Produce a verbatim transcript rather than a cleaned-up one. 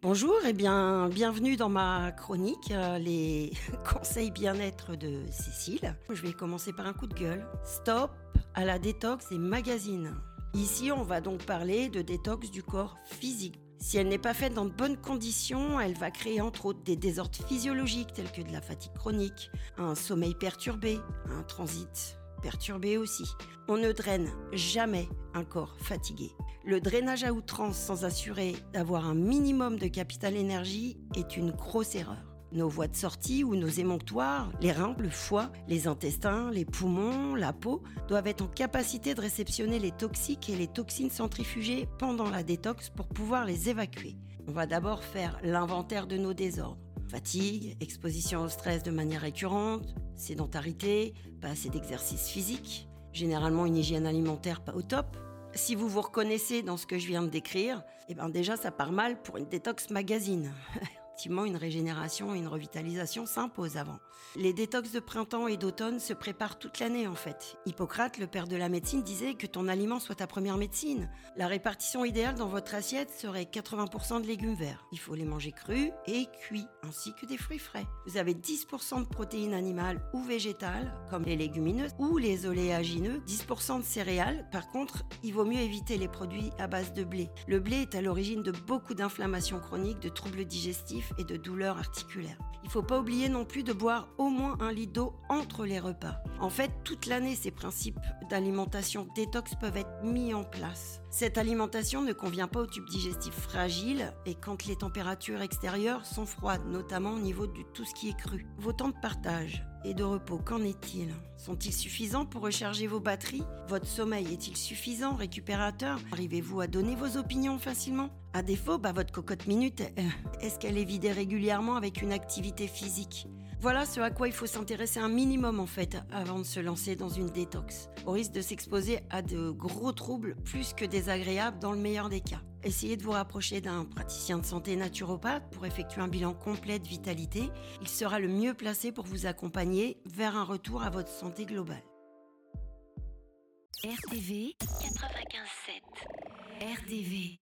Bonjour et bien bienvenue dans ma chronique, euh, les conseils bien-être de Cécile. Je vais commencer par un coup de gueule. Stop à la détox des magazines. Ici, on va donc parler de détox du corps physique. Si elle n'est pas faite dans de bonnes conditions, elle va créer entre autres des désordres physiologiques tels que de la fatigue chronique, un sommeil perturbé, un transit perturbé aussi. On ne draine jamais un corps fatigué. Le drainage à outrance sans assurer d'avoir un minimum de capital énergie est une grosse erreur. Nos voies de sortie ou nos émonctoires, les reins, le foie, les intestins, les poumons, la peau, doivent être en capacité de réceptionner les toxiques et les toxines centrifugées pendant la détox pour pouvoir les évacuer. On va d'abord faire l'inventaire de nos désordres. Fatigue, exposition au stress de manière récurrente, sédentarité, pas assez d'exercice physique, généralement une hygiène alimentaire pas au top. Si vous vous reconnaissez dans ce que je viens de décrire, eh ben déjà ça part mal pour une détox magazine. Effectivement, une régénération et une revitalisation s'imposent avant. Les détox de printemps et d'automne se préparent toute l'année en fait. Hippocrate, le père de la médecine, disait que ton aliment soit ta première médecine. La répartition idéale dans votre assiette serait quatre-vingts pour cent de légumes verts. Il faut les manger crus et cuits, ainsi que des fruits frais. Vous avez dix pour cent de protéines animales ou végétales, comme les légumineuses ou les oléagineux, dix pour cent de céréales. Par contre, il vaut mieux éviter les produits à base de blé. Le blé est à l'origine de beaucoup d'inflammations chroniques, de troubles digestifs et de douleurs articulaires. Il ne faut pas oublier non plus de boire au moins un litre d'eau entre les repas. En fait, toute l'année, ces principes d'alimentation détox peuvent être mis en place. Cette alimentation ne convient pas aux tubes digestifs fragiles et quand les températures extérieures sont froides, notamment au niveau de tout ce qui est cru. Vos temps de partage et de repos, qu'en est-il ? Sont-ils suffisants pour recharger vos batteries ? Votre sommeil est-il suffisant, récupérateur ? Arrivez-vous à donner vos opinions facilement ? À défaut, bah, votre cocotte minute, euh, est-ce qu'elle est vidée régulièrement avec une activité physique ? Voilà ce à quoi il faut s'intéresser un minimum en fait avant de se lancer dans une détox, au risque de s'exposer à de gros troubles plus que désagréables dans le meilleur des cas. Essayez de vous rapprocher d'un praticien de santé naturopathe pour effectuer un bilan complet de vitalité. Il sera le mieux placé pour vous accompagner vers un retour à votre santé globale. R T V quatre-vingt-quinze sept. R T V